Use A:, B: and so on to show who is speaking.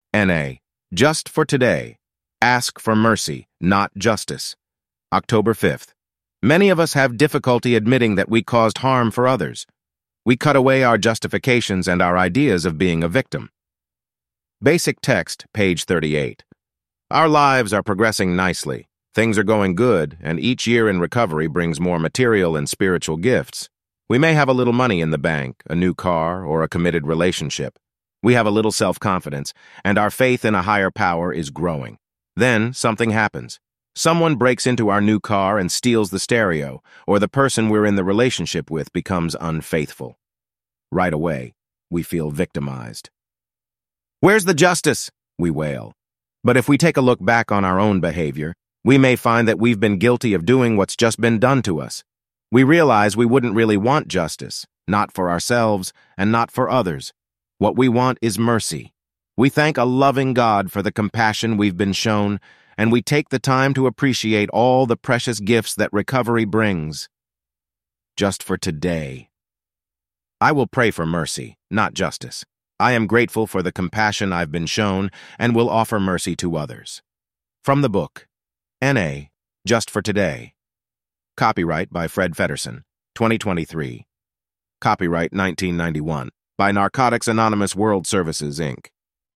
A: N.A. Just for today. Ask for mercy, not justice. October 5th. Many of us have difficulty admitting that we caused harm for others. We cut away our justifications and our ideas of being a victim. Basic text, page 38. Our lives are progressing nicely. Things are going good, and each year in recovery brings more material and spiritual gifts. We may have a little money in the bank, a new car, or a committed relationship. We have a little self-confidence, and our faith in a higher power is growing. Then something happens. Someone breaks into our new car and steals the stereo, or the person we're in the relationship with becomes unfaithful. Right away, we feel victimized. "Where's the justice?" we wail. But if we take a look back on our own behavior, we may find that we've been guilty of doing what's just been done to us. We realize we wouldn't really want justice, not for ourselves and not for others. What we want is mercy. We thank a loving God for the compassion we've been shown, and we take the time to appreciate all the precious gifts that recovery brings. Just for today. I will pray for mercy, not justice. I am grateful for the compassion I've been shown and will offer mercy to others. From the book, N.A. Just for Today. Copyright by Fred Feddersen, 2023. Copyright 1991 by Narcotics Anonymous World Services, Inc.